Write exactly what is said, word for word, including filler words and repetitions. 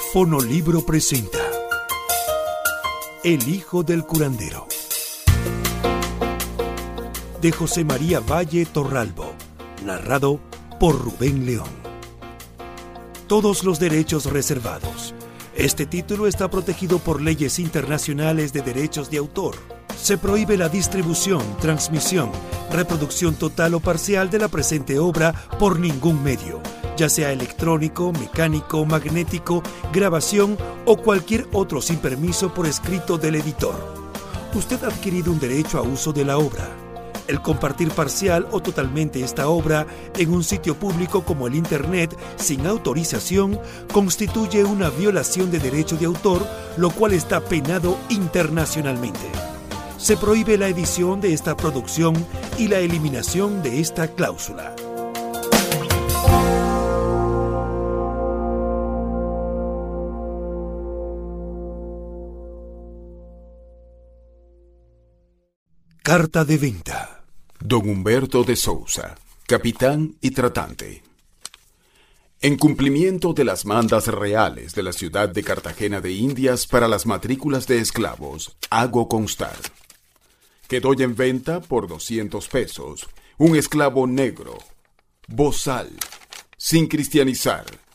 Fonolibro presenta El hijo del curandero, de José María Valle Torralbo, narrado por Rubén León. Todos los derechos reservados. Este título está protegido por leyes internacionales de derechos de autor. Se prohíbe la distribución, transmisión, reproducción total o parcial de la presente obra por ningún medio, ya sea electrónico, mecánico, magnético, grabación o cualquier otro sin permiso por escrito del editor. Usted ha adquirido un derecho a uso de la obra. El compartir parcial o totalmente esta obra en un sitio público como el Internet sin autorización constituye una violación de derecho de autor, lo cual está penado internacionalmente. Se prohíbe la edición de esta producción y la eliminación de esta cláusula. Carta de venta. Don Humberto de Sousa, capitán y tratante. En cumplimiento de las mandas reales de la ciudad de Cartagena de Indias para las matrículas de esclavos, hago constar que doy en venta por doscientos pesos un esclavo negro, bozal, sin cristianizar,